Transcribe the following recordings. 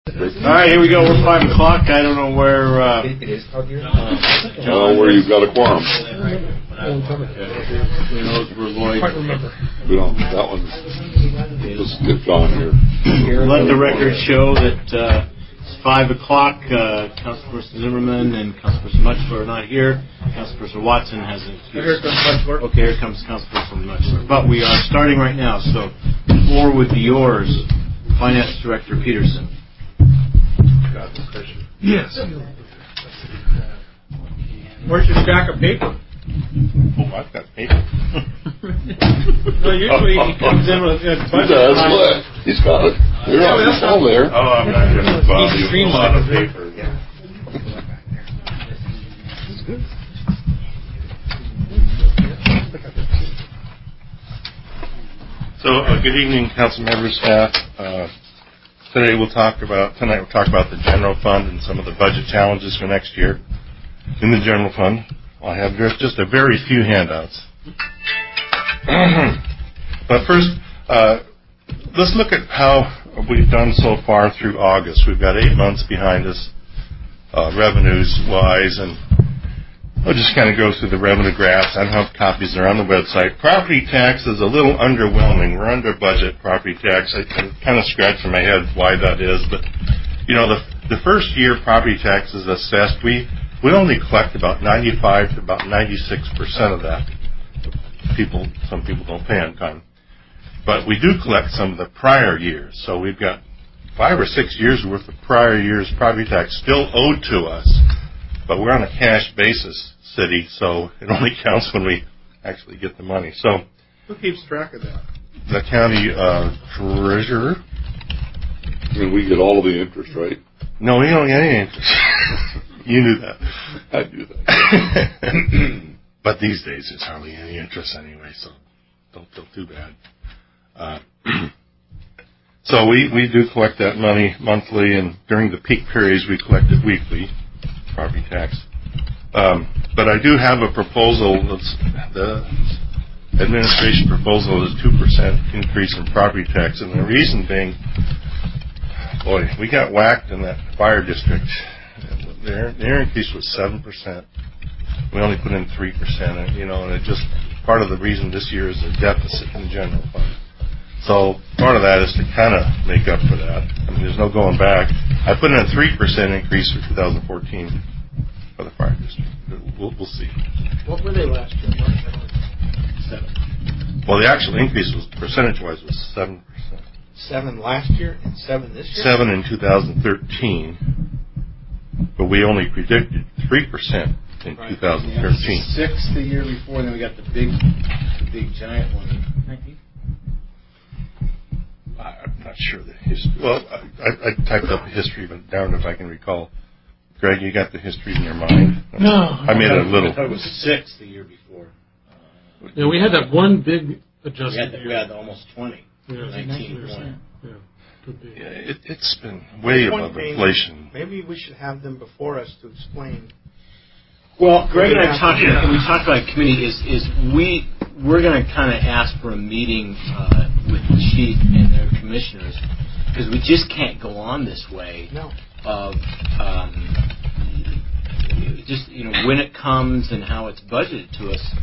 All right, here we go. We're 5 o'clock. I don't know where. Where you've got a quorum. Who knows where Lloyd? Quite remember. We don't. That one. Let's get John here. Let the record show that it's 5 o'clock. Councilperson Zimmerman and Councilperson Muchler are not here. Councilperson Watson has an excuse. Here comes Muchler. Okay, here comes Councilperson Muchler. But we are starting right now, so the floor would be yours, Finance Director Peterson. Yes. Where's your stack of paper? Oh, I've got paper. No, usually he comes in with a bunch of What? He's got it. You're on the phone there. Oh, I'm not going to bother you with a lot of paper. So, good evening, council members, staff. Tonight we'll talk about the general fund and some of the budget challenges for next year. In the general fund, I have just a very few handouts. But first, let's look at how we've done so far through August. We've got 8 months behind us, revenues-wise, and I'll just kind of go through the revenue graphs. I don't have copies. They're on the website. Property tax is a little underwhelming. We're under budget property tax. I kind of scratch in my head why that is. But, you know, the first year property tax is assessed, we only collect about 95 to about 96% of that. Some people don't pay on time. But we do collect some of the prior years. So we've got 5 or 6 years worth of prior years property tax still owed to us. But we're on a cash basis city, so it only counts when we actually get the money. So, who keeps track of that? The county treasurer. And we get all of the interest, right? No, we don't get any interest. You knew that. I knew that. But these days, there's hardly any interest anyway, so don't feel too bad. So we do collect that money monthly, and during the peak periods, we collect it weekly. Property tax. But I do have a proposal. The administration proposal is 2% increase in property tax, and the reason being, boy, we got whacked in that fire district. Their increase was 7%. We only put in 3%, and it just part of the reason this year is a deficit in the general fund. So part of that is to kind of make up for that. I mean, there's no going back. I put in a 3% increase for 2014 for the fire district. We'll see. What were they last year? 7. Well, the actual increase was percentage-wise was 7%. 7 last year and 7 this year. 7 in 2013, but we only predicted 3% in 2013. 6 the year before, and then we got the big giant one. 19. I'm not sure the history. Well, I typed up the history, but down if I can recall. Greg, you got the history in your mind? No. I made it a little. I thought it was 6 the year before. Yeah, we had that one big adjustment. We had almost 20. Yeah, 19%. Yeah, could be. Yeah, it's been way above inflation. Maybe we should have them before us to explain. Well, Greg and I talked about a committee is we're going to kind of ask for a meeting with the chief and their commissioners, because we just can't go on this way. No. Of just when it comes and how it's budgeted to us,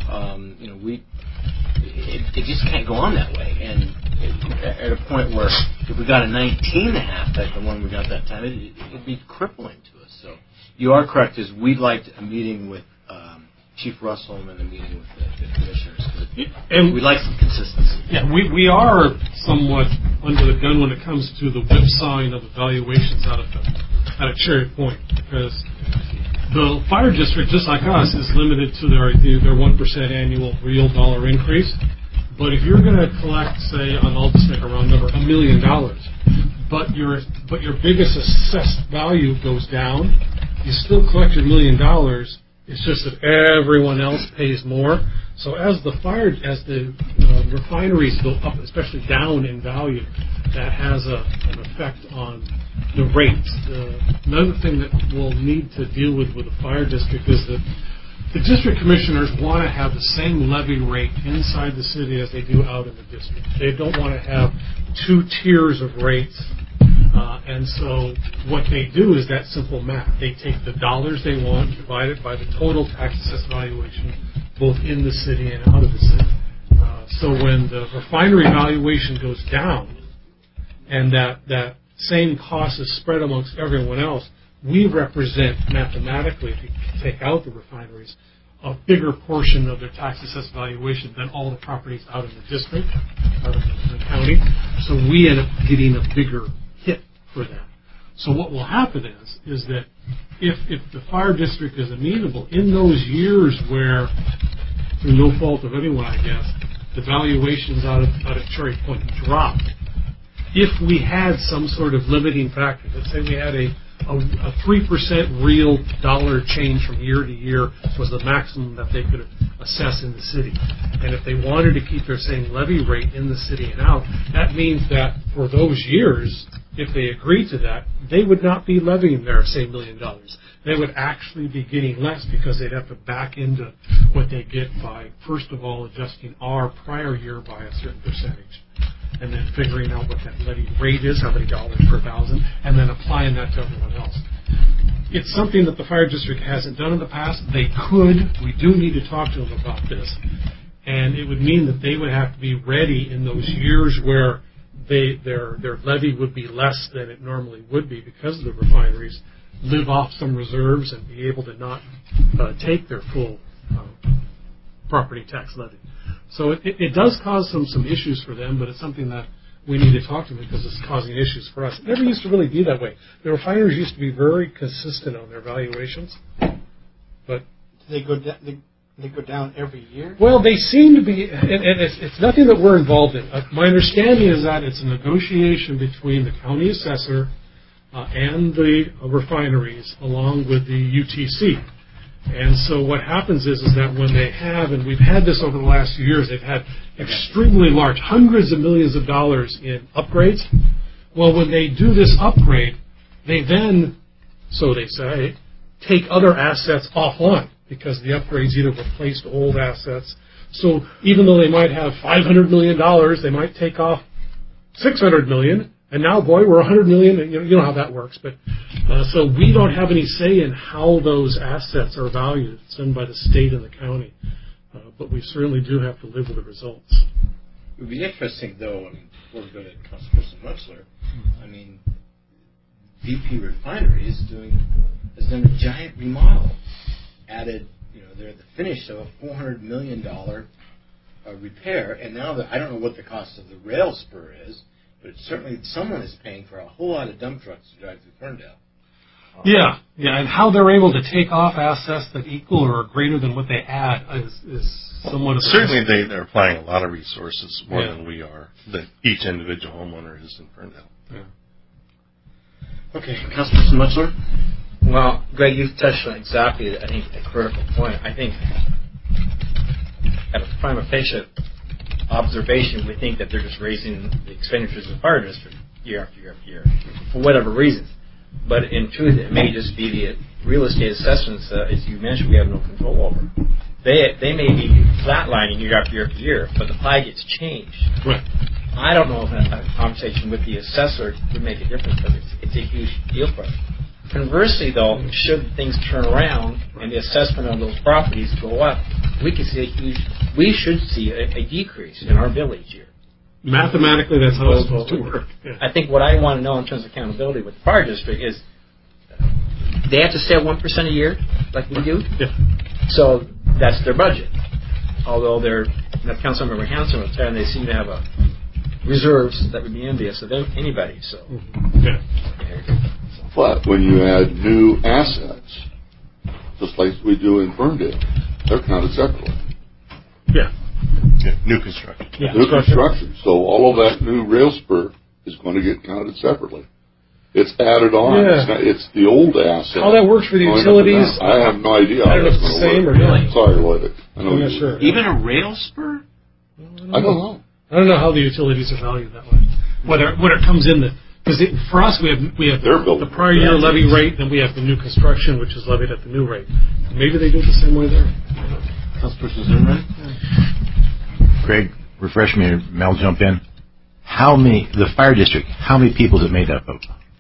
it just can't go on that way. And at a point where if we got a 19.5 like the one we got that time, it'd be crippling to us. So you are correct. Is we'd like a meeting with Chief Russell and a meeting with the commissioners. And we'd like some consistency. Yeah, we are somewhat under the gun when it comes to the whipsawing of evaluations out of Cherry Point, because the fire district, just like us, is limited to their 1% annual real dollar increase. But if you're going to collect, say, I'll just make a round number, $1 million, but your biggest assessed value goes down, you still collect your $1 million. It's just that everyone else pays more. So as the refineries go up, especially down in value, that has an effect on the rates. Another thing that we'll need to deal with the fire district is that the district commissioners want to have the same levy rate inside the city as they do out in the district. They don't want to have 2 tiers of rates And so what they do is that simple math. They take the dollars they want, divide it by the total tax assessed valuation, both in the city and out of the city. So when the refinery valuation goes down, and that same cost is spread amongst everyone else, we represent mathematically, if you take out the refineries, a bigger portion of their tax assessed valuation than all the properties out in the district, out in the county. So we end up getting a bigger hit for that. So what will happen is that if the fire district is amenable, in those years where, through no fault of anyone, I guess, the valuations out at Cherry Point dropped, if we had some sort of limiting factor, let's say we had a 3% real dollar change from year to year was the maximum that they could assess in the city. And if they wanted to keep their same levy rate in the city and out, that means that for those years, if they agreed to that, they would not be levying their same $1 million. They would actually be getting less because they'd have to back into what they get by, first of all, adjusting our prior year by a certain percentage, and then figuring out what that levy rate is, how many dollars per thousand, and then applying that to everyone else. It's something that the fire district hasn't done in the past. They could. We do need to talk to them about this. And it would mean that they would have to be ready in those years where their levy would be less than it normally would be because of the refineries, live off some reserves and be able to not take their full property tax levy. So it does cause some issues for them, but it's something that we need to talk to them because it's causing issues for us. It never used to really be that way. The refineries used to be very consistent on their valuations, but They go down every year? well, they seem to be, and it's nothing that we're involved in. My understanding is that it's a negotiation between the county assessor and the refineries along with the UTC. And so what happens is that when they have, and we've had this over the last few years, they've had extremely large, hundreds of millions of dollars in upgrades. Well, when they do this upgrade, they then, so they say, take other assets offline because the upgrades either replaced old assets. So even though they might have $500 million, they might take off $600 million. And now, boy, we're $100 million. You know how that works. But so we don't have any say in how those assets are valued. It's done by the state and the county. But we certainly do have to live with the results. It would be interesting, though, before we go to Councilperson Mutzler, BP Refinery has done a giant remodel. Added, they're at the finish of a $400 million repair. And now, I don't know what the cost of the rail spur is, but certainly someone is paying for a whole lot of dump trucks to drive through Ferndale. Yeah, and how they're able to take off assets that equal or are greater than what they add is somewhat... Certainly they're applying a lot of resources, more than we are, that each individual homeowner is in Ferndale. Yeah. Okay, Councilperson Mutzler? Well, Greg, you've touched on exactly, I think, a critical point. I think at a prima facie observation, we think that they're just raising the expenditures of the fire district year after year after year for whatever reasons. But in truth, it may just be the real estate assessments, as you mentioned, we have no control over. They may be flatlining year after year after year, but the pie gets changed. Right. I don't know if a conversation with the assessor would make a difference, but it's a huge deal for us. Conversely, though, should things turn around and the assessment of those properties go up, we should see a decrease in our bill each year. Mathematically, that's how it's supposed to work. Yeah. I think what I want to know in terms of accountability with the fire district is they have to stay at 1% a year, like we do. Yeah. So that's their budget. Although Councilmember Hanson was saying they seem to have reserves that would be envious of anybody. So. Yeah. But when you add new assets, just like we do in Ferndale, they're counted separately. Yeah. New construction. Yeah. New construction. So all of that new rail spur is going to get counted separately. It's added on. Yeah. It's the old asset. How that works for the utilities, I have no idea how I don't know if that's it's the going to same work. or not. Sorry, Lloyd. I know I'm not you- sure. Even a rail spur? I don't know. I don't know how the utilities are valued that way. Whether it comes in because for us we have the prior year levy rate, then we have the new construction, which is levied at the new rate. Maybe they do it the same way there. Councilperson Zimmerman? Greg, refresh me, or Mel, jump in. The fire district, how many people is it made up of?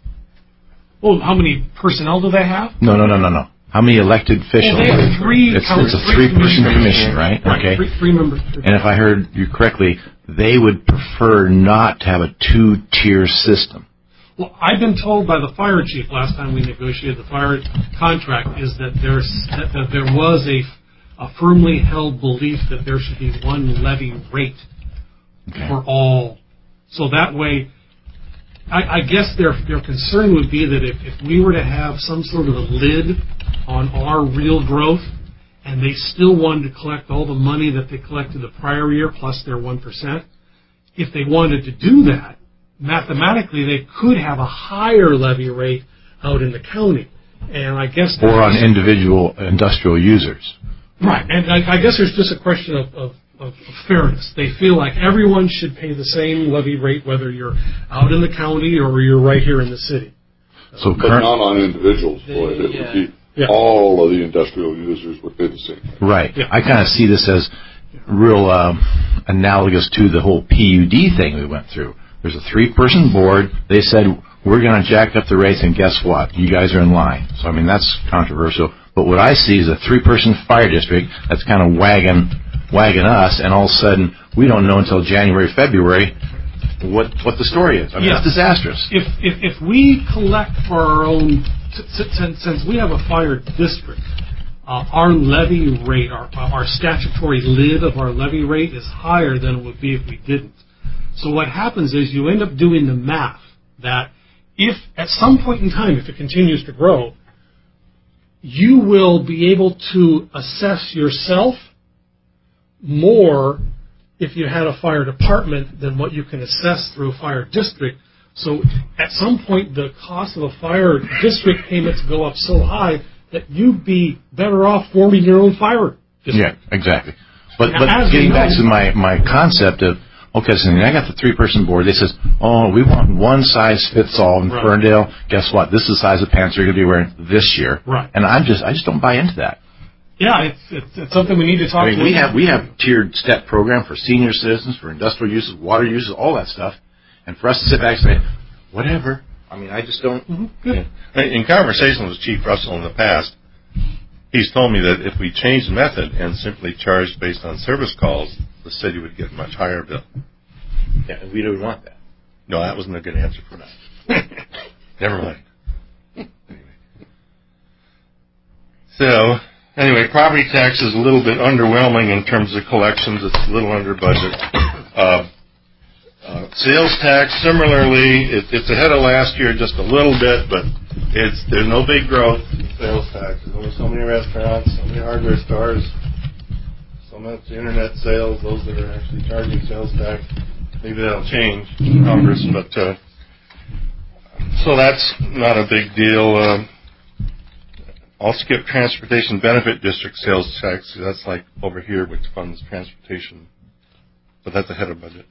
Well, how many personnel do they have? No. How many elected officials? Well, they have three. It's a three-person commission, right? Okay. Three members. And if I heard you correctly, they would prefer not to have a two-tier system. Well, I've been told by the fire chief last time we negotiated the fire contract is that there was a firmly held belief that there should be one levy rate for all. So that way, I guess their concern would be that if we were to have some sort of a lid on our real growth, and they still wanted to collect all the money that they collected the prior year plus their 1%, if they wanted to do that, mathematically they could have a higher levy rate out in the county. And I guess... Or on individual industrial users. Right, and I guess there's just a question of fairness. They feel like everyone should pay the same levy rate, whether you're out in the county or you're right here in the city. So but not on individuals, Floyd. It would be all of the industrial users would pay the same. Right. Yeah. I kind of see this as real analogous to the whole PUD thing we went through. There's a three-person board. They said, we're going to jack up the rates, and guess what? You guys are in line. So, I mean, that's controversial. But what I see is a three-person fire district that's kind of wagging us, and all of a sudden, we don't know until January, February what the story is. I mean, it's disastrous. If we collect for our own, since we have a fire district, our levy rate, our statutory lid of our levy rate is higher than it would be if we didn't. So what happens is you end up doing the math that if at some point in time, if it continues to grow, you will be able to assess yourself more if you had a fire department than what you can assess through a fire district. So at some point, the cost of a fire district payments go up so high that you'd be better off forming your own fire district. Yeah, exactly. But getting back to my concept of, okay, so I got the three-person board. They says, oh, we want one size fits all in Ferndale. Guess what? This is the size of pants you're going to be wearing this year. Right. And I just don't buy into that. Yeah, it's something we need to talk about. We have tiered step program for senior citizens, for industrial uses, water uses, all that stuff. And for us to sit back and say, whatever. I mean, I just don't. In conversation with Chief Russell in the past, he's told me that if we changed the method and simply charged based on service calls, the city would get a much higher bill. Yeah, and we don't want that. No, that wasn't a good answer for that. Never mind. Anyway, property tax is a little bit underwhelming in terms of collections. It's a little under budget. Sales tax, similarly, it's ahead of last year just a little bit, but there's no big growth in sales tax. There's only so many restaurants, so many hardware stores, so much internet sales, those that are actually charging sales tax. Maybe that'll change in Congress, but so that's not a big deal. I'll skip transportation benefit district sales tax. That's like over here, which funds transportation, but that's ahead of budget.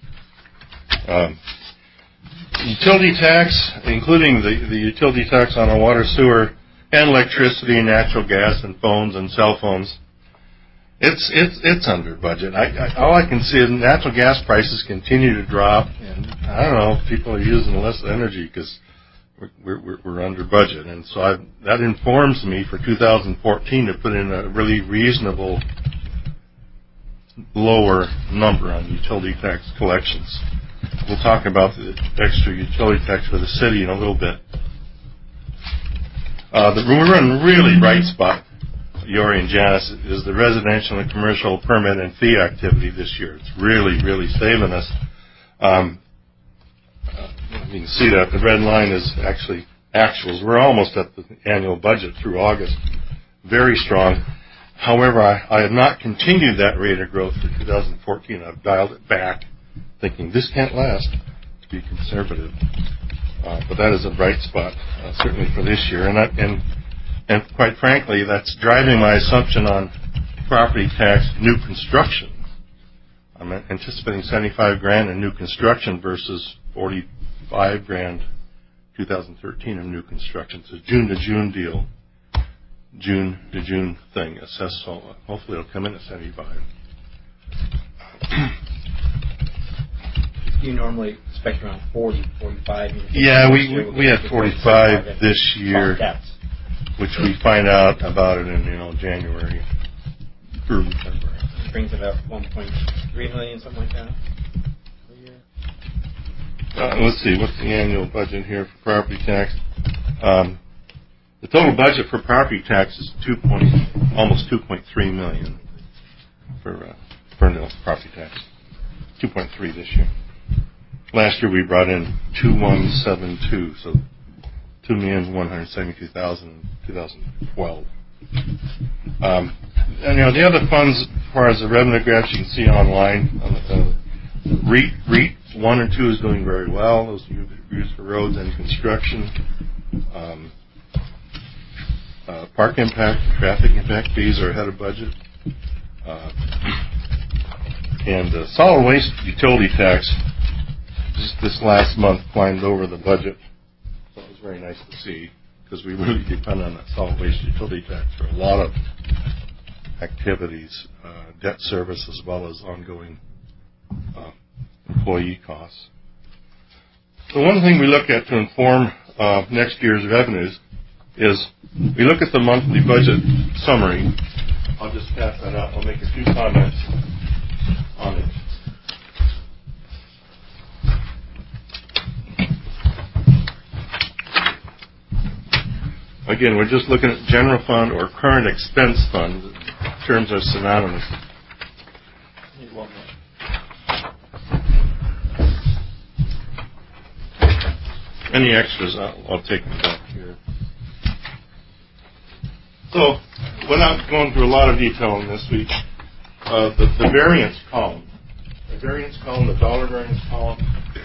Utility tax, including the utility tax on our water, sewer, and electricity, natural gas, and phones and cell phones. It's under budget. All I can see is natural gas prices continue to drop, and I don't know if people are using less energy because we're under budget, and so that informs me for 2014 to put in a really reasonable lower number on utility tax collections. We'll talk about the extra utility tax for the city in a little bit. We're in a really bright spot, Yori and Janice, is the residential and commercial permit and fee activity this year. It's really, really saving us. You can see that the red line is actually actuals. We're almost at the annual budget through August. Very strong. However, I have not continued that rate of growth for 2014. I've dialed it back, thinking this can't last, to be conservative. But that is a bright spot, certainly for this year. And quite frankly, that's driving my assumption on property tax new construction. I'm anticipating $75,000 in new construction versus $45,000 2013 in new construction. It's a June to June deal, June to June thing. Assessed, hopefully it'll come in at 75. Do you normally expect around 40, 45. Yeah, we had 45 this year, which we find out about it in January, early February. Brings it up 1.3 million, something like that. Per year. Let's see, what's the annual budget here for property tax? The total budget for property tax is almost 2.3 million for Ferndale property tax. 2.3 this year. Last year we brought in 2,172, so 2,172,000 in 2012. And the other funds, as far as the revenue graphs you can see online, REIT 1 and 2 is doing very well. Those are used for roads and construction. Park impact, traffic impact fees are ahead of budget. And solid waste utility tax just this last month climbed over the budget. So it was very nice to see, because we really depend on that solid waste utility tax for a lot of activities, debt service as well as ongoing employee costs. So one thing we look at to inform next year's revenues is we look at the monthly budget summary. I'll just pass that out. I'll make a few comments on it. Again, we're just looking at general fund or current expense fund. Terms are synonymous. Any extras, I'll take them back here. So, without going through a lot of detail on this week, the variance column, the dollar variance column,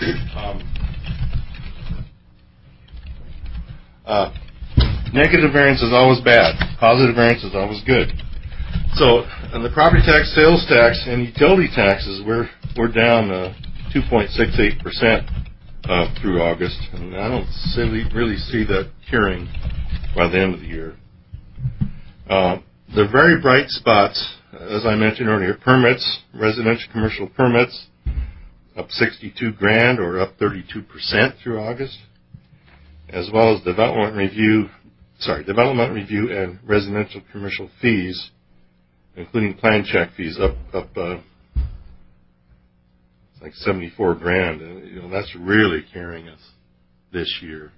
negative variance is always bad. Positive variance is always good. So, on the property tax, sales tax, and utility taxes, we're down 2.68% through August, and I don't really see that curing by the end of the year. The very bright spots, as I mentioned earlier, permits, residential commercial permits, up $62,000 or up 32% through August, as well as development review and residential commercial fees, including plan check fees, up like $74,000. That's really carrying us this year.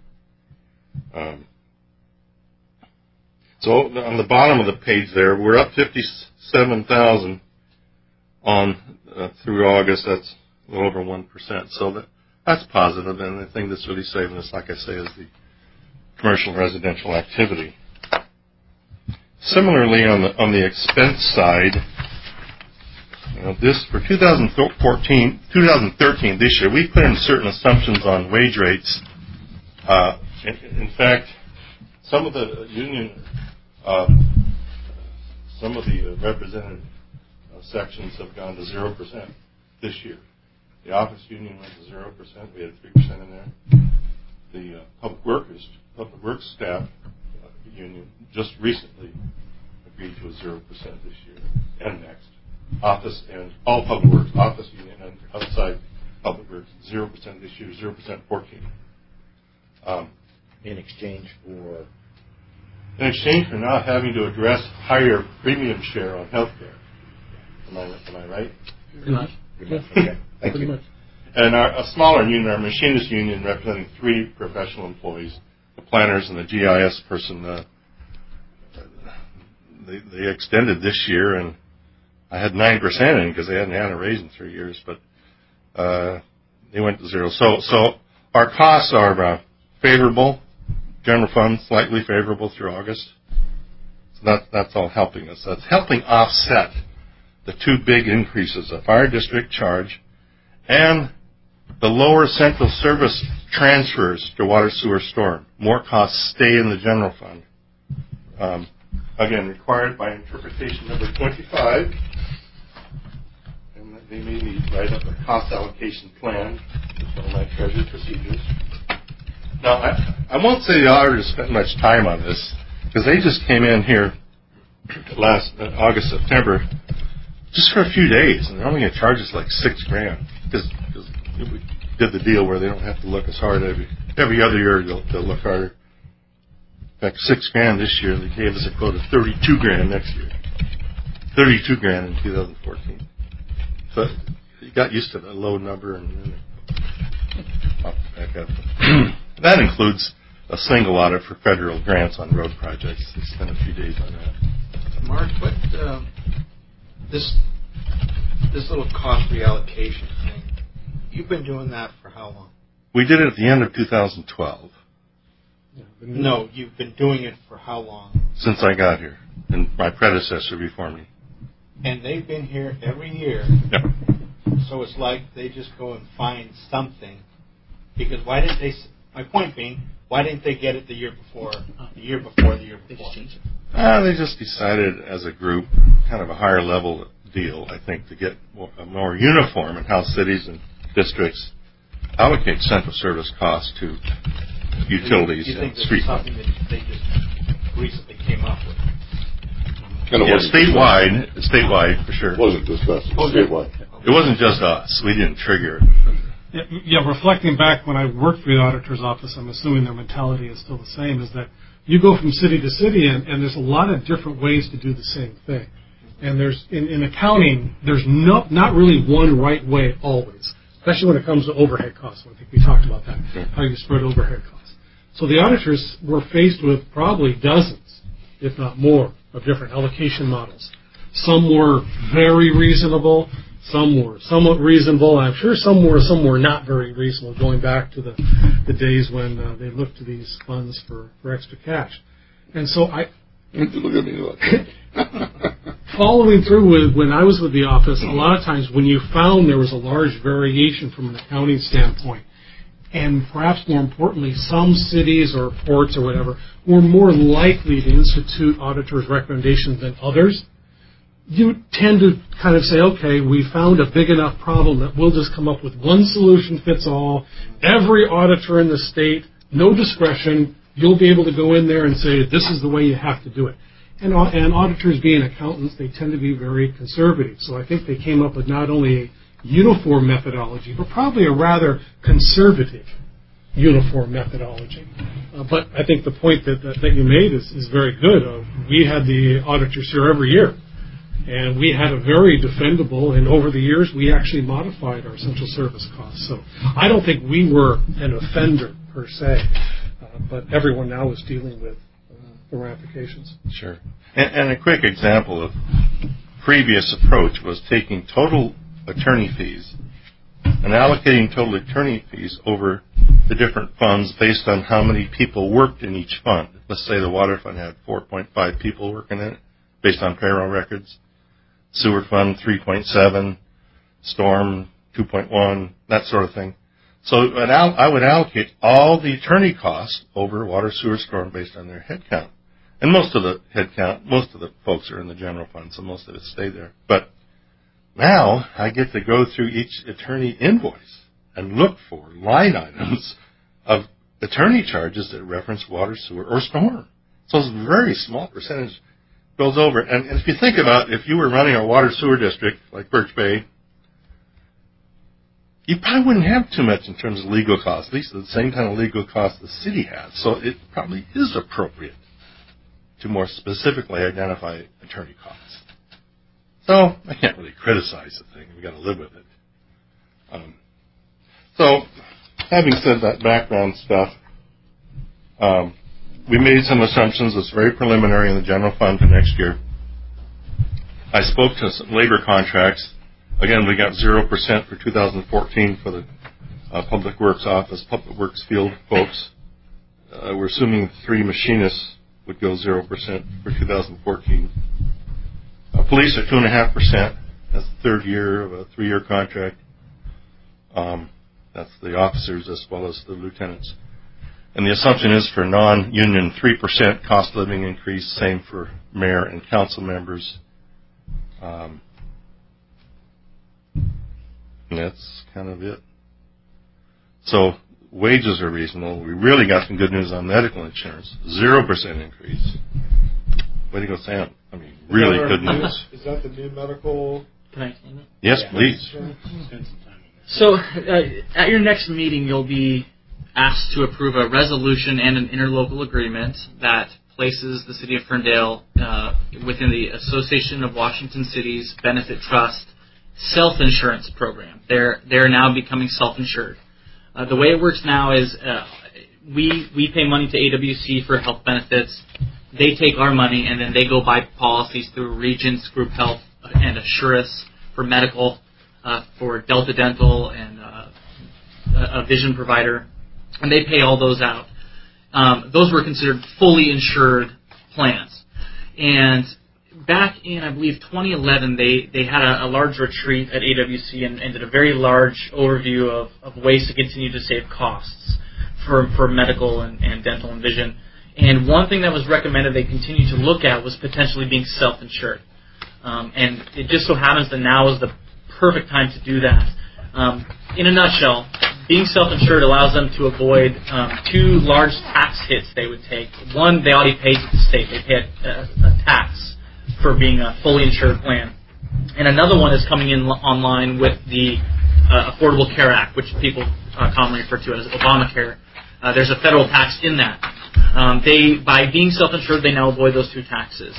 So on the bottom of the page there, we're up $57,000 through August. That's a little over 1%. So that's positive, and the thing that's really saving us, like I say, is the commercial and residential activity. Similarly, on the expense side, this for 2013 this year, we put in certain assumptions on wage rates. In fact, some of the union, some of the represented sections have gone to 0% this year. The office union went to 0%. We had 3% in there. The public works staff union just recently agreed to a 0% this year and next. Office and all public works, office union and outside public works, 0% this year, 0% 14. In exchange for not having to address higher premium share on health care. Am I right? Pretty much. Okay. Thank you. And a smaller union, our machinist union, representing 3 professional employees, the planners and the GIS person, they extended this year, and I had 9% in because they hadn't had a raise in 3 years, but they went to 0. So our costs are favorable. General fund slightly favorable through August. So that's all helping us. That's helping offset the 2 big increases, the fire district charge and the lower central service transfers to water sewer storm. More costs stay in the general fund. Again, required by interpretation number 25. And they made me write up a cost allocation plan with all my treasury procedures. Now, I won't say the auditors spent much time on this, because they just came in here last August, September, just for a few days, and they're only going to charge us like $6,000, because did the deal where they don't have to look as hard every other year. They'll look harder. In fact, $6,000 this year. They gave us a quote of $32,000 next year. $32,000 in 2014. So you got used to the low number, and then popped back up. That includes a single audit for federal grants on road projects. We spent a few days on that. Mark, what this little cost reallocation thing? You've been doing that for how long? We did it at the end of 2012. No, you've been doing it for how long? Since I got here, and my predecessor before me. And they've been here every year. Yep. So it's like they just go and find something. Because why didn't they? My point being, why didn't they get it the year before? The year before. They just decided as a group, kind of a higher level deal, I think, to get more uniform in how cities and districts allocate central service costs to utilities and street funds. You think this is something that they just recently came up with? Yeah, statewide for sure. It wasn't discussed statewide. It wasn't just us. We didn't trigger it. Yeah, reflecting back when I worked for the auditor's office, I'm assuming their mentality is still the same, is that you go from city to city, and there's a lot of different ways to do the same thing. And there's in accounting, there's not really one right way always, especially when it comes to overhead costs. I think we talked about that, how you spread overhead costs. So the auditors were faced with probably dozens, if not more, of different allocation models. Some were very reasonable. Some were somewhat reasonable. I'm sure some were not very reasonable, going back to the days when they looked to these funds for extra cash. And so Look at me like that. following through with, when I was with the office, a lot of times when you found there was a large variation from an accounting standpoint, and perhaps more importantly, some cities or ports or whatever were more likely to institute auditors' recommendations than others, you tend to kind of say, okay, we found a big enough problem that we'll just come up with one solution fits all. Every auditor in the state, no discretion, you'll be able to go in there and say, this is the way you have to do it. And auditors being accountants, they tend to be very conservative. So I think they came up with not only a uniform methodology, but probably a rather conservative uniform methodology. But I think the point that you made is very good. We had the auditors here every year, and we had a very defendable, and over the years we actually modified our central service costs. So I don't think we were an offender per se, but everyone now is dealing with the ramifications. Sure. And a quick example of previous approach was taking total attorney fees and allocating total attorney fees over the different funds based on how many people worked in each fund. Let's say the water fund had 4.5 people working in it based on payroll records. Sewer fund 3.7, storm 2.1, that sort of thing. So I would allocate all the attorney costs over water, sewer, storm based on their head count. And most of the head count, most of the folks are in the general fund, so most of it stay there. But now I get to go through each attorney invoice and look for line items of attorney charges that reference water, sewer, or storm. So it's a very small percentage goes over. And if you think about if you were running a water sewer district like Birch Bay, you probably wouldn't have too much in terms of legal costs, at least the same kind of legal costs the city has. So it probably is appropriate to more specifically identify attorney costs. So I can't really criticize the thing. We've got to live with it. So having said that background stuff, we made some assumptions. It's very preliminary in the general fund for next year. I spoke to some labor contracts. Again, we got 0% for 2014 for the Public Works office, Public Works field folks. We're assuming 3 machinists would go 0% for 2014. Police are 2.5%. That's the third year of a 3-year contract. That's the officers as well as the lieutenants. And the assumption is for non-union 3% cost of living increase, same for mayor and council members. And that's kind of it. So wages are reasonable. We really got some good news on medical insurance. 0% increase. Way to go, Sam. I mean, really good news. Is that the new medical? Can I explain it? Yes, please. Spend some time on So at your next meeting, you'll be asked to approve a resolution and an interlocal agreement that places the City of Ferndale within the Association of Washington Cities Benefit Trust self-insurance program. They're now becoming self-insured. The way it works now is we pay money to AWC for health benefits. They take our money and then they go buy policies through Regents, Group Health, and Assurus for medical, for Delta Dental, and a vision provider, and they pay all those out. Those were considered fully insured plans. And back in, I believe, 2011, they had a large retreat at AWC and did a very large overview of ways to continue to save costs for medical and dental and vision. And one thing that was recommended they continue to look at was potentially being self-insured. And it just so happens that now is the perfect time to do that. In a nutshell, being self-insured allows them to avoid two large tax hits they would take. One, they already pay to the state. They pay a tax for being a fully insured plan. And another one is coming in online with the Affordable Care Act, which people commonly refer to as Obamacare. There's a federal tax in that. By being self-insured, they now avoid those two taxes.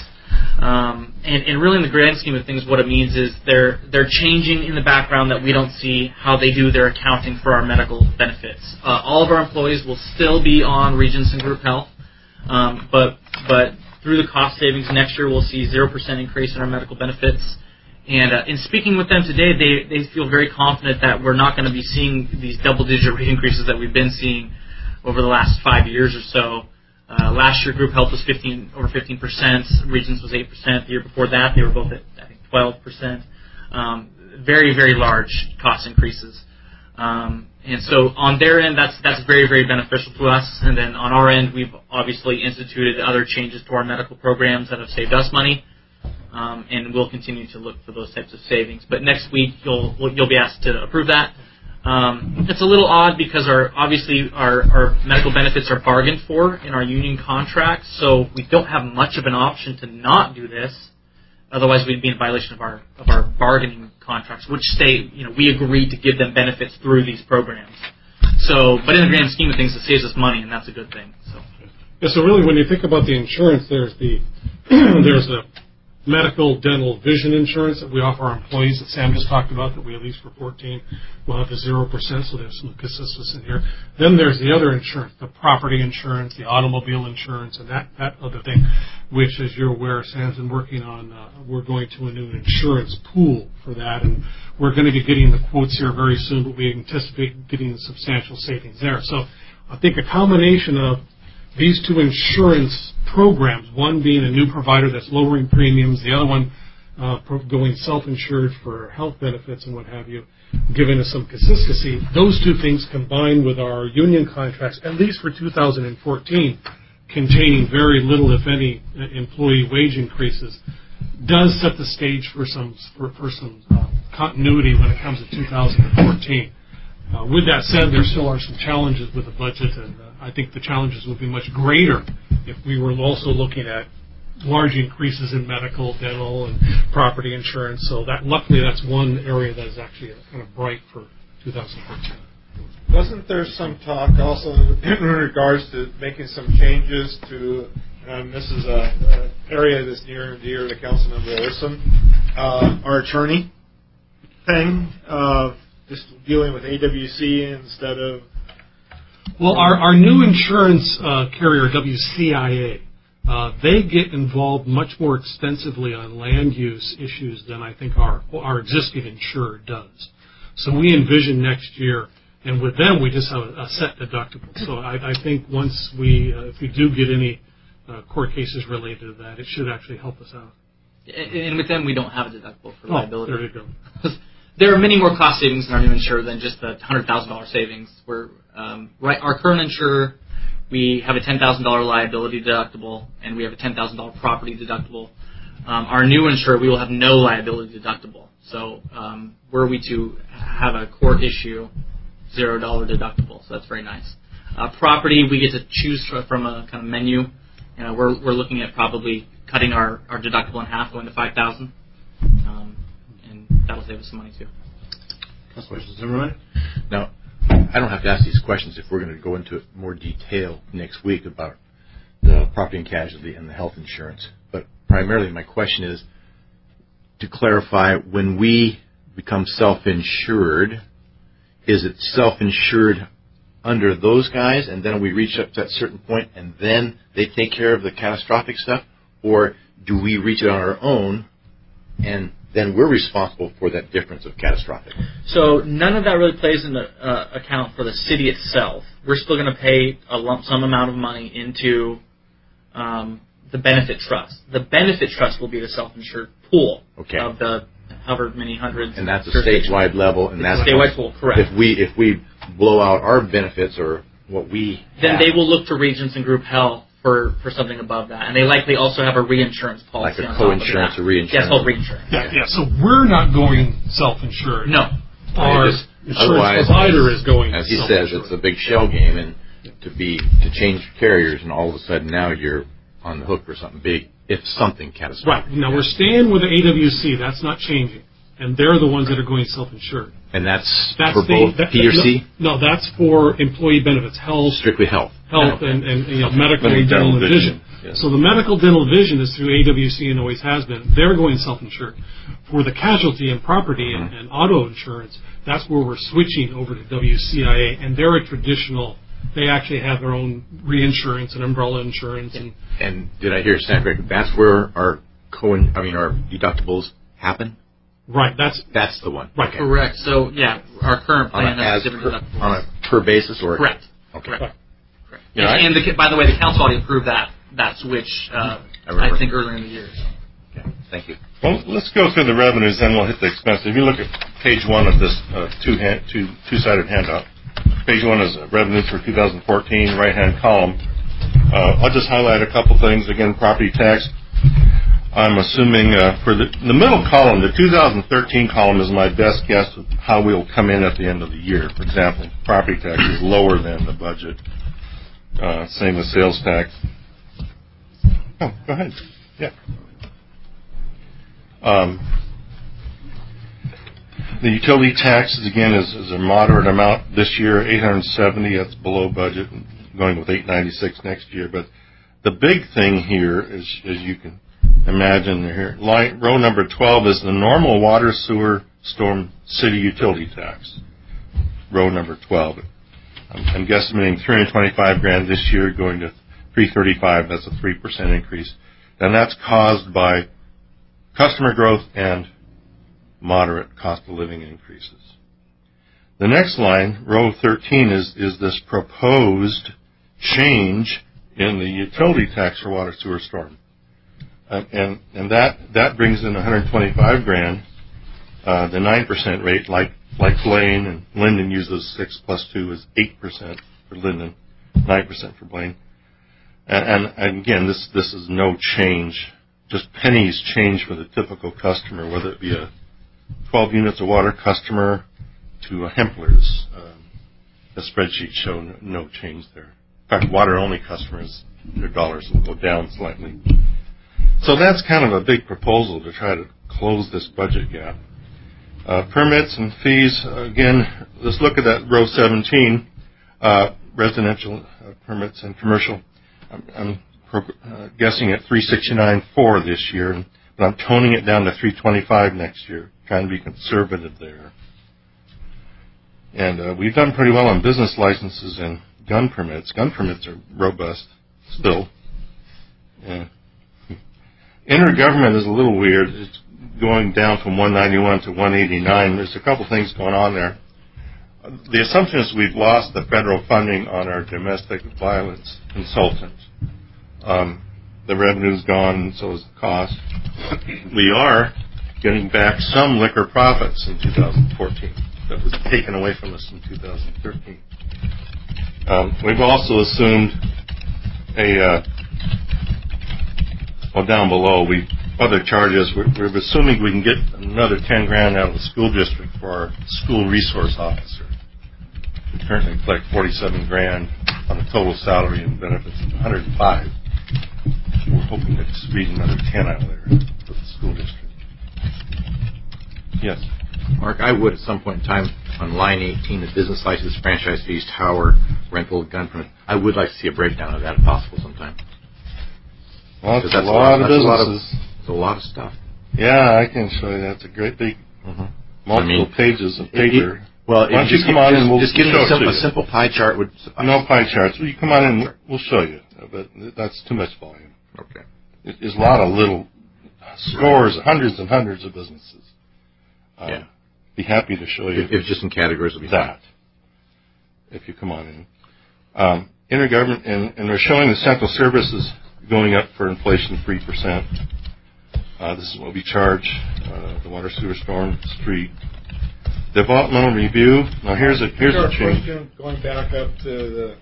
And really, in the grand scheme of things, what it means is they're changing in the background that we don't see how they do their accounting for our medical benefits. All of our employees will still be on Regents and Group Health, but through the cost savings next year, we'll see 0% increase in our medical benefits. And in speaking with them today, they feel very confident that we're not going to be seeing these double-digit rate increases that we've been seeing over the last 5 years or so. Last year, Group Health was over 15%. Regents was 8%. The year before that, they were both at, I think, 12%. Very, very large cost increases. And so on their end, that's very, very beneficial to us. And then on our end, we've obviously instituted other changes to our medical programs that have saved us money. And we'll continue to look for those types of savings. But next week, you'll be asked to approve that. It's a little odd because our medical benefits are bargained for in our union contracts, so we don't have much of an option to not do this. Otherwise, we'd be in violation of our bargaining contracts, which state we agreed to give them benefits through these programs. So, but in the grand scheme of things, it saves us money, and that's a good thing. So, yeah. So really, when you think about the insurance, there's the medical, dental, vision insurance that we offer our employees that Sam just talked about, that we at least for 14 will have the 0%, so there's some consistency in here. Then there's the other insurance, the property insurance, the automobile insurance, and that other thing, which, as you're aware, Sam's been working on. We're going to a new insurance pool for that, and we're going to be getting the quotes here very soon, but we anticipate getting substantial savings there. So I think a combination of these two insurance programs, one being a new provider that's lowering premiums, the other one going self-insured for health benefits and what have you, giving us some consistency, those two things combined with our union contracts, at least for 2014, containing very little, if any, employee wage increases, does set the stage for some continuity when it comes to 2014. With that said, there still are some challenges with the budget, and I think the challenges would be much greater if we were also looking at large increases in medical, dental, and property insurance. So luckily, that's one area that is actually kind of bright for 2014. Wasn't there some talk also in regards to making some changes to, and this is an area that's near and dear to Councilmember Orson, our attorney thing, just dealing with AWC instead of... Well, our new insurance carrier, WCIA, they get involved much more extensively on land use issues than I think our existing insurer does. So we envision next year, and with them we just have a set deductible. So I think once if we do get any court cases related to that, it should actually help us out. And with them, we don't have a deductible for liability. There you go. There are many more cost savings in our new insurer than just the $100,000 savings. Our current insurer, we have a $10,000 liability deductible, and we have a $10,000 property deductible. Our new insurer, we will have no liability deductible. So were we to have a court issue, $0 deductible. So that's very nice. Property, we get to choose from a kind of menu. We're looking at probably cutting our deductible in half, going to $5,000. That'll save us some money, too. Councilperson Zimmerman? Now, I don't have to ask these questions if we're going to go into more detail next week about the property and casualty and the health insurance. But primarily my question is to clarify, when we become self-insured, is it self-insured under those guys and then we reach up to that certain point and then they take care of the catastrophic stuff? Or do we reach it on our own and then we're responsible for that difference of catastrophic? So none of that really plays into account for the city itself. We're still going to pay a lump sum amount of money into the benefit trust. The benefit trust will be the self-insured pool of the however many hundreds. And that's a statewide level. And that's a statewide pool, correct. If we blow out our benefits or what we then they will look to Regents and Group Health for something above that. And they likely also have a reinsurance policy. Like a co-insurance or reinsurance. Yes, called reinsurance. Yeah, so we're not going self-insured. No. Our insurance provider is going as he says, it's a big shell game, and to change carriers, and all of a sudden now you're on the hook for something big if something catastrophic. Right. Now we're staying with the AWC. That's not changing. And they're the ones that are going self-insured. And that's for both P or C? No, that's for employee benefits, health. Strictly health. Health and medical, dental, and vision. Yes. So the medical, dental, vision is through AWC and always has been. They're going self-insured. For the casualty and property and auto insurance, that's where we're switching over to WCIA, and they're a traditional. They actually have their own reinsurance and umbrella insurance. And did I hear Sam correct? That's where our deductibles happen? Right. That's the one. Right. Okay. Correct. So our current plan has different deductibles. On a per basis or? Correct. Okay. Correct. Yeah, and by the way, the council already approved that switch. I think earlier in the year. Okay. Thank you. Well, let's go through the revenues, then we'll hit the expenses. If you look at page 1 of this two-sided handout, page 1 is revenues for 2014, right-hand column. I'll just highlight a couple things. Again, property tax. I'm assuming for the middle column, the 2013 column is my best guess of how we'll come in at the end of the year. For example, property tax is lower than the budget. Same with sales tax. Oh, go ahead. Yeah. The utility taxes, again, is a moderate amount this year, $870. That's below budget, going with $896 next year. But the big thing here is, as you can imagine here, row number 12 is the normal water, sewer, storm, city utility tax. Row number 12. I'm guesstimating $325,000 this year, going to $335,000. That's a 3% increase, and that's caused by customer growth and moderate cost of living increases. The next line, row 13, is this proposed change in the utility tax for water, sewer, storm. And that brings in $125,000. The 9% rate, like Blaine and Linden uses 6 plus 2 is 8% for Linden, 9% for Blaine. And again, this is no change, just pennies change for the typical customer, whether it be a 12 units of water customer to a Hempler's. The spreadsheet show no change there. In fact, water-only customers, their dollars will go down slightly. So that's kind of a big proposal to try to close this budget gap. Permits and fees, again, let's look at that row 17, residential permits and commercial. I'm guessing at $369,400 this year, but I'm toning it down to $325,000 next year, trying to be conservative there. And we've done pretty well on business licenses and gun permits. Gun permits are robust still. Intergovernment is a little weird. It's going down from 191 to 189. There's a couple things going on there. The assumption is we've lost the federal funding on our domestic violence consultant. The revenue's gone, and so is the cost. We are getting back some liquor profits in 2014 that was taken away from us in 2013. We've also assumed down below, other charges, we're assuming we can get another $10,000 out of the school district for our school resource officer. We currently collect $47,000 on a total salary and benefits of $105,000. We're hoping to squeeze another $10,000 out of there for the school district. Yes. Mark, I would at some point in time on line 18, the business license, franchise fees, tower, rental, gun permit. I would like to see a breakdown of that if possible sometime. Well, that's a lot of businesses. It's a lot of stuff. Yeah, I can show you. That's a great big multiple pages of paper. Well, why don't you come on and we'll just give me show it to a you. simple pie chart would suffice. No pie charts. Well, you come on and we'll show you. But that's too much volume. Okay. There's a lot of little scores, hundreds and hundreds of businesses. Be happy to show you. If just in categories, will be that. If you come on in. Intergovernment, and they're showing the central services going up for inflation 3%. This is what we charge the water, sewer, storm, street. Developmental review. Now here's a change. Question, going back up to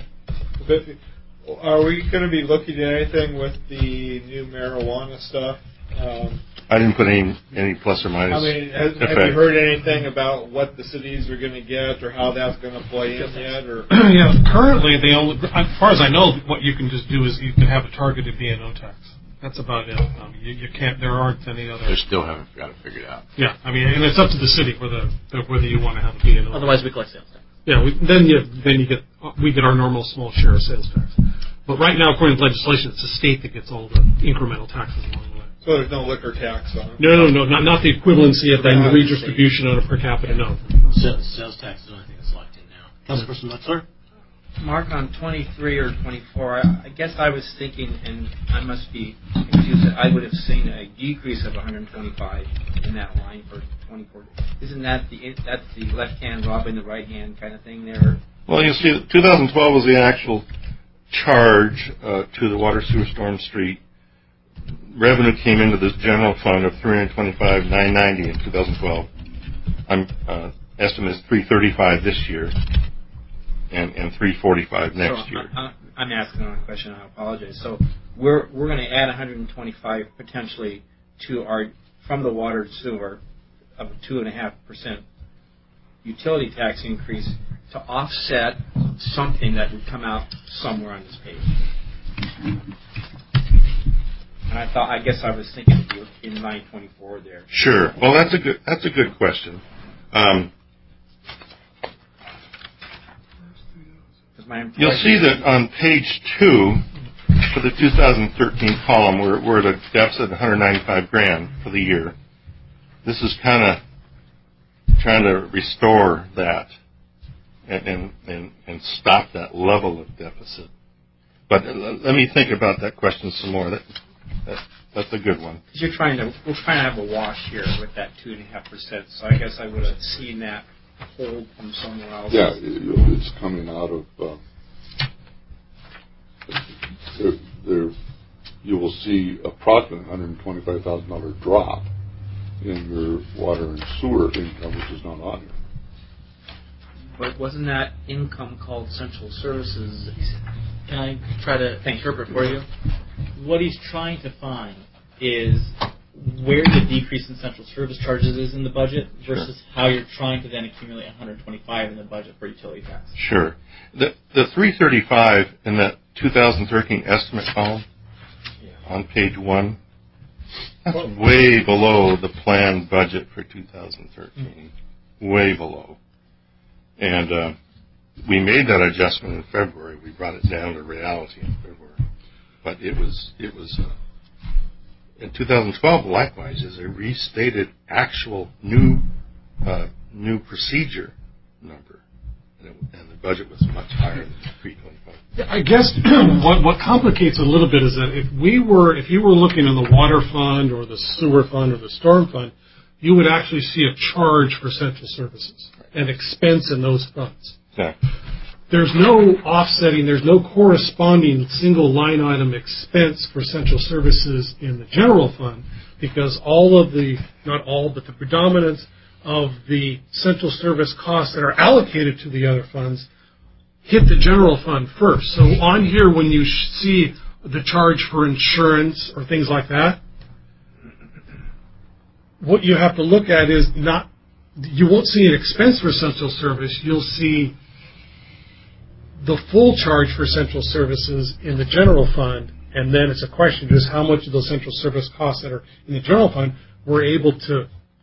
are we going to be looking at anything with the new marijuana stuff? I didn't put any plus or minus. I mean, have you heard anything about what the cities are going to get or how that's going to play in yet? Or yeah, currently they only, as far as I know, what you can just do is you can have a targeted B&O tax. That's about it. You can't. There aren't any other. They still haven't got it figured out. Yeah, I mean, and it's up to the city whether you want to have a B&O. Otherwise, we collect sales tax. Yeah, we get our normal small share of sales tax. But right now, according to legislation, it's the state that gets all the incremental taxes along the way. So there's no liquor tax on it? No, not the equivalency of the redistribution on a per capita, no. Sales tax is the only thing that's locked in now. Councilperson Metzler? Mark, on 23 or 24, I guess I was thinking, and I must be confused, that I would have seen a decrease of 125 in that line for 24. Isn't that that's the left hand robbing the right hand kind of thing there? Well, you see, 2012 was the actual charge to the water, sewer, storm, street. Revenue came into this general fund of $325,990 in 2012. Estimate is $335 this year. And $345 next year. I'm asking on a question. I apologize. So we're going to add 125 potentially to our from the water sewer of a 2.5% utility tax increase to offset something that would come out somewhere on this page. And I guess I was thinking in line 24 there. Sure. Well, that's a good question. You'll see that on page 2 for the 2013 column, we're at a deficit of $195,000 for the year. This is kind of trying to restore that and stop that level of deficit. But let me think about that question some more. That's a good one. Because we're trying to have a wash here with that 2.5%. So I guess I would have seen that hold from somewhere else. Yeah, it's coming out of there. You will see approximately $125,000 drop in your water and sewer income, which is not on here. But wasn't that income called central services? Can I try to interpret for you? What he's trying to find is where the decrease in central service charges is in the budget versus how you're trying to then accumulate 125 in the budget for utility tax. Sure. The 335 in that 2013 estimate column on page 1, that's way below the planned budget for 2013. Way below. And we made that adjustment in February. We brought it down to reality in February. But it was in 2012, likewise, is a restated actual new procedure number, and the budget was much higher than 325. I guess what complicates it a little bit is that if you were looking in the water fund or the sewer fund or the storm fund, you would actually see a charge for central services and expense in those funds. Exactly. There's no offsetting, there's no corresponding single line item expense for central services in the general fund because not all, but the predominance of the central service costs that are allocated to the other funds hit the general fund first. So on here, when you see the charge for insurance or things like that, what you have to look at is you won't see an expense for central service, you'll see the full charge for central services in the general fund, and then it's a question just how much of those central service costs that are in the general fund we're able to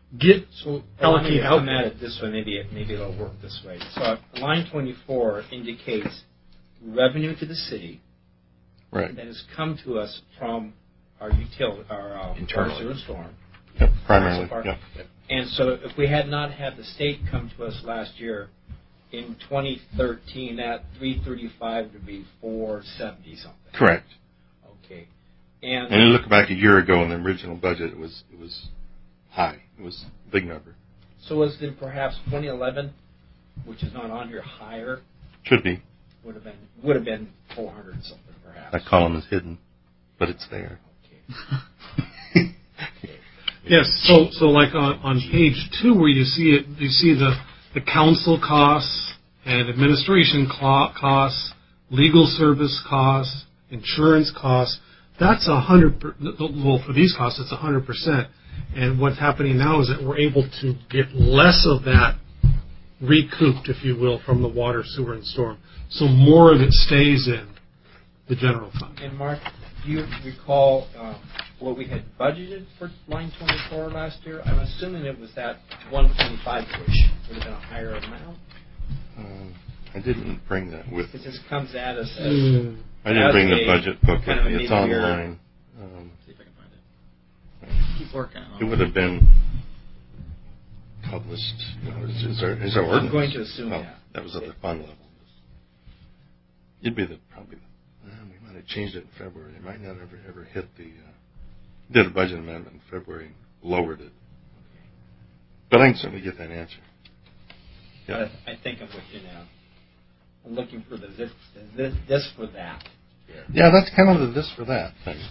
get So allow me allocate to out. come at it this way. Maybe it'll work this way. So line 24 indicates revenue to the city Right. that has come to us from our utility, our Internally. sewer and storm. Yep. Primarily. So far. Yep. And so if we had not had the state come to us last year, in 2013, that 335 would be 470 something. Correct. Okay. And you look back a year ago in the original budget, it was high. It was a big number. So was then perhaps 2011, which is not on here, higher? Should be. Would have been 400 something perhaps. That column is hidden, but it's there. Okay. Yes, so like on page 2 where you see it, you see the council costs and administration costs, legal service costs, insurance costs. That's 100%. Well, for these costs, it's 100%. And what's happening now is that we're able to get less of that recouped, if you will, from the water, sewer, and storm. So more of it stays in the general fund. And Mark, do you recall what we had budgeted for line 24 last year? I'm assuming it was that 125, which would have been a higher amount. I didn't bring that with It just comes at us as... I didn't bring the budget book kind of with a me. It's mid-year- online. See if I can find it. Keep working on It it. would have been published. Is there ordinance? I'm going to assume Oh, that. that was at the fund level. It'd be we might have changed it in February. It might not ever hit the. Did a budget amendment in February and lowered it. But I can certainly get that answer. Yeah. But I think I'm with you now. I'm looking for the this for that. Yeah, that's kind of the this for that thing.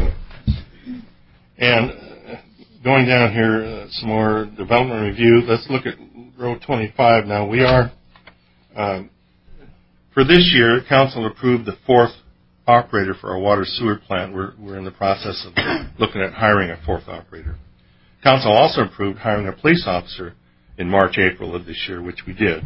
And going down here, some more development review. Let's look at row 25 now. We are, for this year, council approved the 4th operator for our water sewer plant. We're in the process of looking at hiring a 4th operator. Council also approved hiring a police officer in March, April of this year, which we did.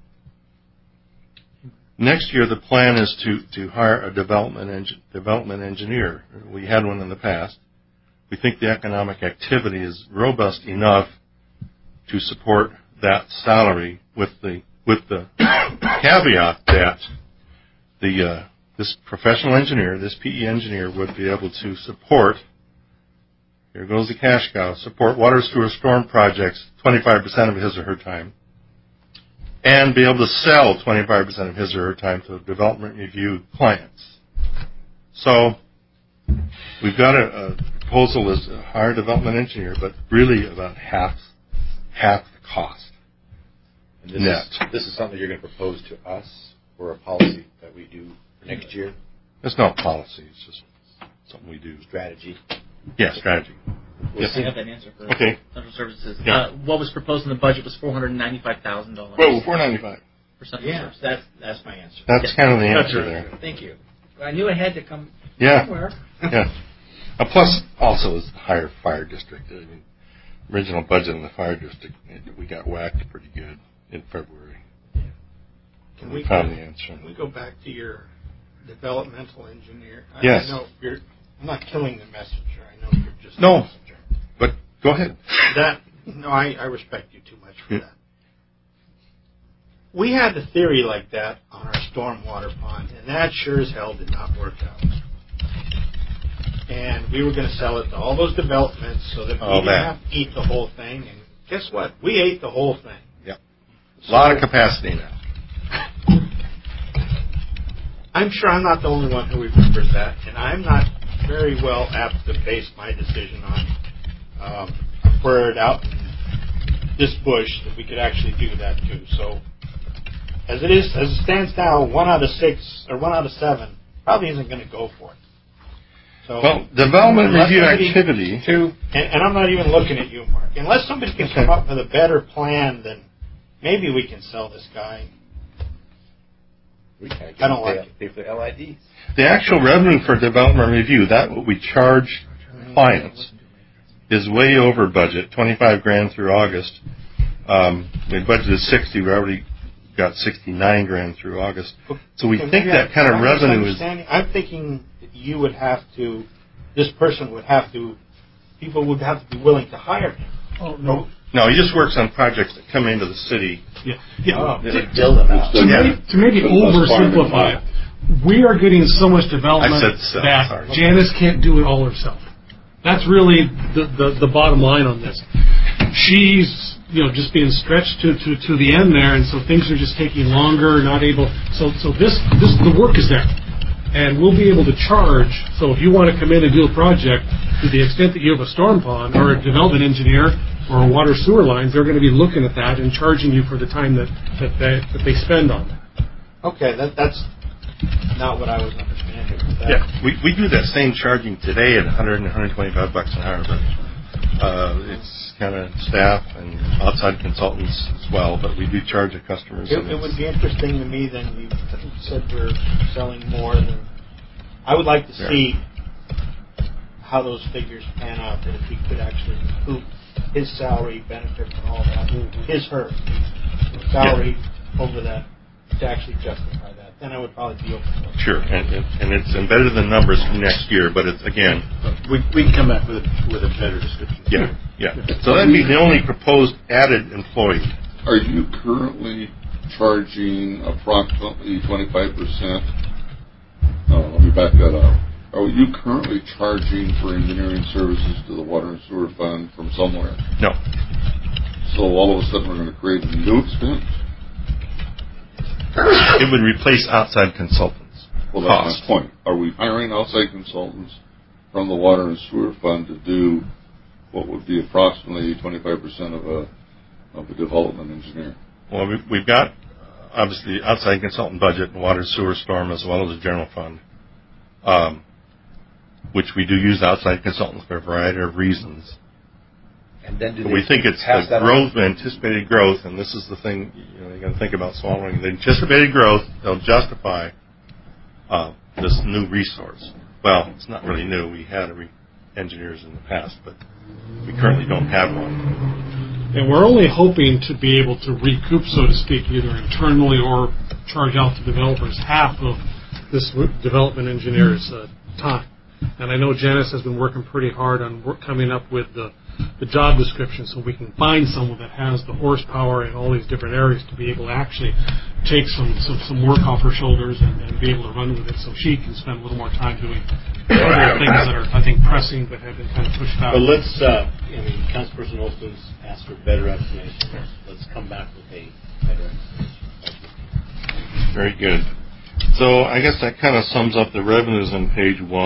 Next year, the plan is to hire a development engineer. We had one in the past. We think the economic activity is robust enough to support that salary, with the caveat that this professional engineer, this PE engineer, would be able to support. Here goes the cash cow. Support water, sewer, storm projects 25% of his or her time, and be able to sell 25% of his or her time to development review clients. So we've got a proposal as a higher development engineer, but really about half the cost. And this is something you're going to propose to us, or a policy that we do for next year? It's not policy. It's just something we do. Strategy. Yeah, strategy. We'll see. I have that answer for Okay. Central Services. Yeah. What was proposed in the budget was $495,000. Whoa, $495. For Central Yeah, Services. that's my answer. That's kind of the answer there. Thank you. I knew I had to come Yeah. somewhere. Yeah. Plus, also, is the higher fire district. I mean, original budget in the fire district, we got whacked pretty good in February. Can We we found the answer. Can we go back to your developmental engineer? Yes. I know I'm not killing the messenger. I know you're just No. a messenger. But go ahead. I respect you too much for that. We had a theory like that on our stormwater pond, and that sure as hell did not work out. And we were going to sell it to all those developments so that we didn't have to eat the whole thing. And guess what? We ate the whole thing. Yep. A lot of capacity now. I'm sure I'm not the only one who remembers that, and I'm not very well apt to base my decision on a bird out in this bush that we could actually do that too. So, as it stands now, 1 out of 6 or 1 out of 7 probably isn't going to go for it. So, Well, development review activity. and I'm not even looking at you, Mark. Unless somebody can come up with a better plan, then maybe we can sell this guy. We can't I don't like pay for the LIDs. The actual revenue for development review, that what we charge clients, is way over budget. $25,000 through August. We budgeted 60. We already got 69 grand through August. So we think that kind of revenue is. I'm thinking that you would have to. This person would have to. People would have to be willing to hire him. Oh, no. No, he just works on projects that come into the city. Yeah. To build them out. To maybe oversimplify it, we are getting so much development that Janice can't do it all herself. That's really the bottom line on this. She's just being stretched to the end there, and so things are just taking longer, not able. So the work is there, and we'll be able to charge. So if you want to come in and do a project, to the extent that you have a storm pond or a development engineer or a water sewer lines, they're going to be looking at that and charging you for the time that they spend on that. Okay, that's not what I was understanding. Yeah, we do that same charging today at $100 and $125 an hour, but it's kind of staff and outside consultants as well, but we do charge the customers. It would be interesting to me then, you said we're selling more than... I would like to see how those figures pan out, that if he could actually recoup his salary, benefit and all that, her salary over that, to actually justify that. Then I would probably be open to it. Sure, and it's embedded in the numbers for next year, but it's, again... We can come back with a better description. Yeah. So that'd be the only proposed added employee. Are you currently charging approximately 25%? Let me back that up. Are you currently charging for engineering services to the Water and Sewer Fund from somewhere? No. So all of a sudden we're going to create a new expense? It would replace outside consultants. Well, that's my point. Are we hiring outside consultants from the Water and Sewer Fund to do what would be approximately 25% of a development engineer? Well, we've got, obviously, outside consultant budget and water, sewer, storm, as well as the general fund, which we do use outside consultants for a variety of reasons. And then we think it's the growth, anticipated growth, and this is the thing you got to think about swallowing. The anticipated growth, they'll justify this new resource. Well, it's not really new. We had engineers in the past, but we currently don't have one. And we're only hoping to be able to recoup, so to speak, either internally or charge out to developers half of this development engineer's time. And I know Janice has been working pretty hard on coming up with the job description so we can find someone that has the horsepower in all these different areas to be able to actually take some work off her shoulders and be able to run with it so she can spend a little more time doing other things that are, I think, pressing but have been kind of pushed out. But let's, Councilperson Olson's asked for better explanation. Let's come back with a better explanation. Very good. So I guess that kind of sums up the revenues on page 1.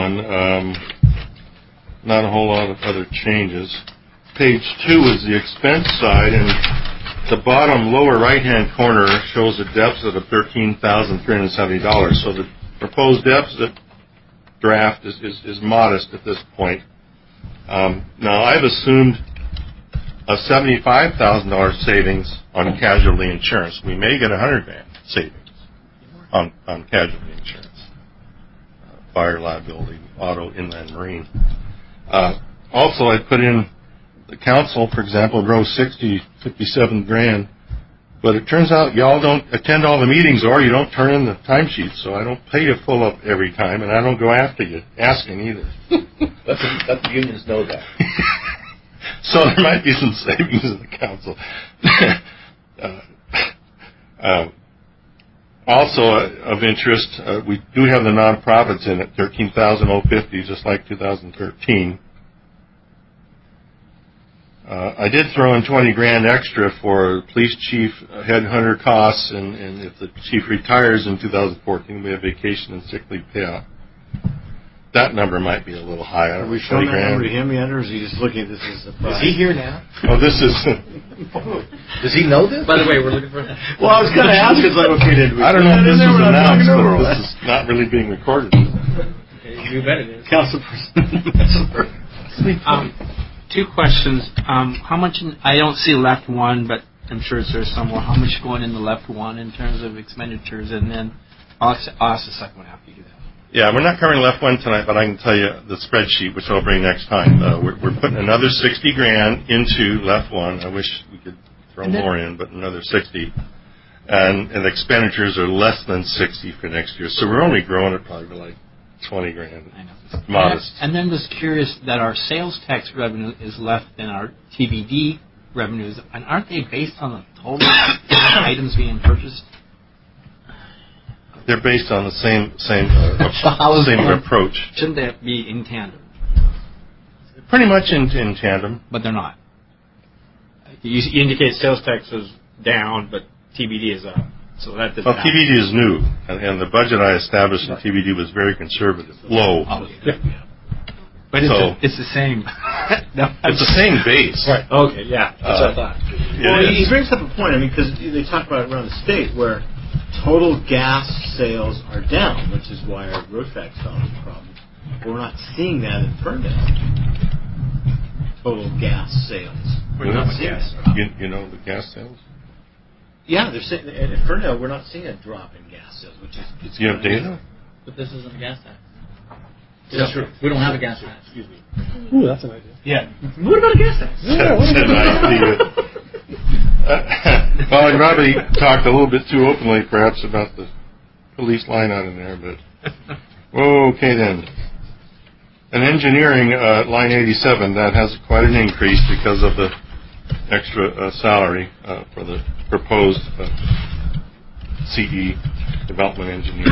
Not a whole lot of other changes. Page 2 is the expense side, and the bottom lower right-hand corner shows a deficit of $13,370. So the proposed deficit draft is modest at this point. Now I've assumed a $75,000 savings on casualty insurance. We may get $100,000 savings on casualty insurance, fire, liability, auto, inland marine. Also, I put in the council, for example, grows $57,000, but it turns out y'all don't attend all the meetings or you don't turn in the timesheets, so I don't pay you full up every time, and I don't go after you asking either. Let the unions know that. So there might be some savings in the council. Also of interest, we do have the nonprofits in it, $13,050, just like 2013. I did throw in $20,000 extra for police chief headhunter costs, and if the chief retires in 2014, we have vacation and sick leave payout. That number might be a little high. Are we showing that number to him yet, or is he just looking at this as a surprise? Is he here now? Oh, this is... Does he know this? By the way, we're looking for... Well, I was going to ask, it's like, okay, did we... I don't know if this was announced, but this is not really being recorded. You bet it is. Councilperson. Two questions. How much... I don't see left one, but I'm sure it's there somewhere. How much going in the left one in terms of expenditures? And then I'll ask the second one after you do that. Yeah, we're not covering left one tonight, but I can tell you the spreadsheet, which I'll bring next time. We're putting another $60,000 into left one. I wish we could throw more in, but another 60. And expenditures are less than 60 for next year. So we're only growing it probably to like $20,000. I know. Modest. And then was curious that our sales tax revenue is less than our TBD revenues, and aren't they based on the total items being purchased? They're based on the same approach. Shouldn't they be in tandem? Pretty much in tandem. But they're not. You indicate sales tax was down, but TBD is up. So that doesn't happen. TBD is new, and the budget I established in TBD was very conservative, low. But it's the same. It's the same base. Right. Okay. Yeah. That's what I thought. Well, he brings up a point. I mean, because they talk about it around the state where total gas sales are down, which is why our road tax dollars are a problem. But we're not seeing that in Ferndale. Total gas sales. We're not seeing gas. You know the gas sales? Yeah, they're saying in Ferndale we're not seeing a drop in gas sales, which is it's you have data? But this isn't a gas tax. That's true. We don't have a gas tax. Excuse me. Ooh, that's an idea. Yeah. What about a gas tax? Well, Robbie talked a little bit too openly, perhaps, about the police line out in there, but okay then. And engineering, line 87, that has quite an increase because of the extra salary for the proposed CE development engineer.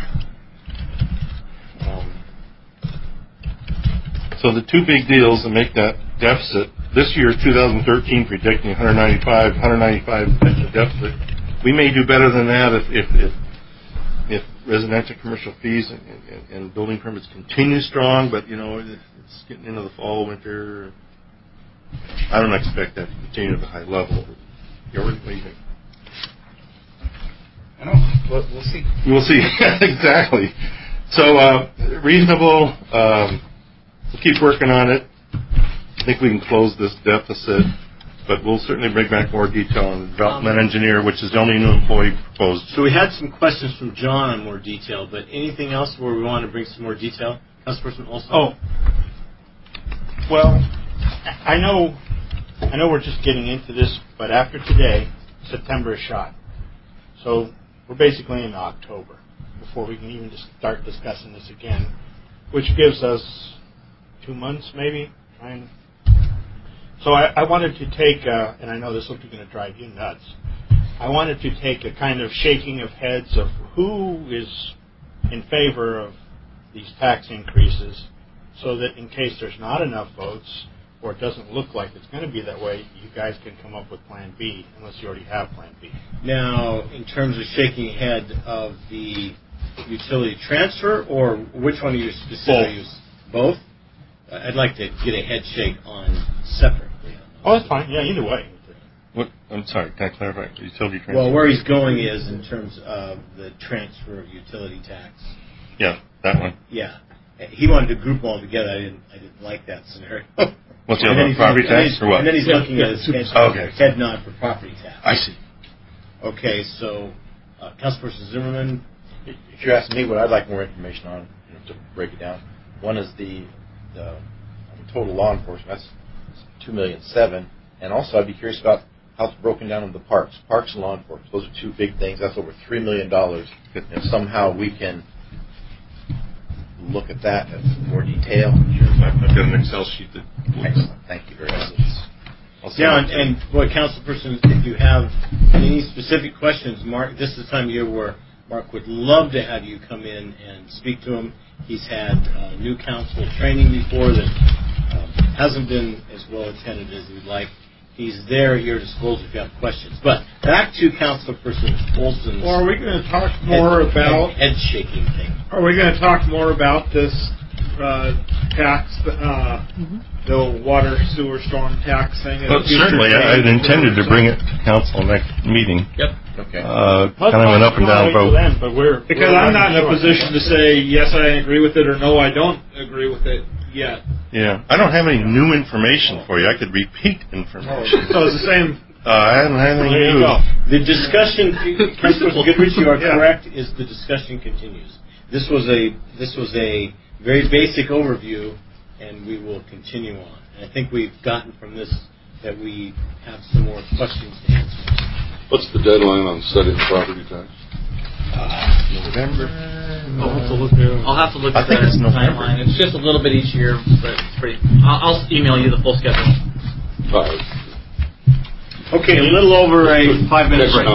So the two big deals that make that deficit, this year, 2013, predicting 195 deficit. We may do better than that if residential commercial fees and building permits continue strong, but, it's getting into the fall, winter. I don't expect that to continue at a high level. What do you think? I don't know. We'll see. We'll see. Exactly. So, reasonable. We'll keep working on it. I think we can close this deficit, but we'll certainly bring back more detail on the development engineer, which is the only new employee proposed. So we had some questions from John on more detail, but anything else where we want to bring some more detail? Councilperson Olson? Oh. Well, I know we're just getting into this, but after today, September is shot. So we're basically in October before we can even just start discussing this again, which gives us 2 months maybe. So I wanted to take, and I know this will be going to drive you nuts, I wanted to take a kind of shaking of heads of who is in favor of these tax increases so that in case there's not enough votes or it doesn't look like it's going to be that way, you guys can come up with Plan B, unless you already have Plan B. Now, in terms of shaking head of the utility transfer, or which one are you specifically? Both? I'd like to get a head shake on separately. Oh, that's fine. Yeah, either way. What? I'm sorry, can I clarify? Utility transfer? Well, where he's going is in terms of the transfer of utility tax. Yeah, that one. Yeah. He wanted to group them all together. I didn't like that scenario. What's the other, property tax or what? And then he's looking at his head nod for property tax. I see. Okay, so Councilperson Zimmerman. If you're asking me what I'd like more information on, to break it down, one is the total law enforcement. That's $2.7 million, and also I'd be curious about how it's broken down in the parks and law enforcement. Those are two big things. That's over $3 million. If somehow we can look at that in more detail. I've got an Excel sheet that. Excellent. Thank you very much. Yeah, and boy, Councilperson, if you have any specific questions, Mark, this is the time of year where Mark would love to have you come in and speak to him. He's had new council training before that hasn't been as well attended as we'd like. He's there at your disposal if you have questions. But back to Councilperson Olson's. Or are we going to talk more about head shaking thing? Are we going to talk more about this tax, the water sewer storm tax thing? Well, certainly, I had intended to bring it to council next meeting. Yep. Okay. Kind of went up and down vote. Because I'm not in a position to say yes, I agree with it, or no, I don't agree with it yet. Yeah, I don't have any new information for you. I could repeat information. So it's the same. I haven't had any new. The discussion, Councilperson Goodrich, you are correct. Is the discussion continues? This was a very basic overview, and we will continue on. And I think we've gotten from this that we have some more questions to answer. What's the deadline on setting property tax? November. I'll have to look at the timeline. It's just a little bit each year, but it's pretty. I'll email you the full schedule. Okay, a little over a 5-minute break.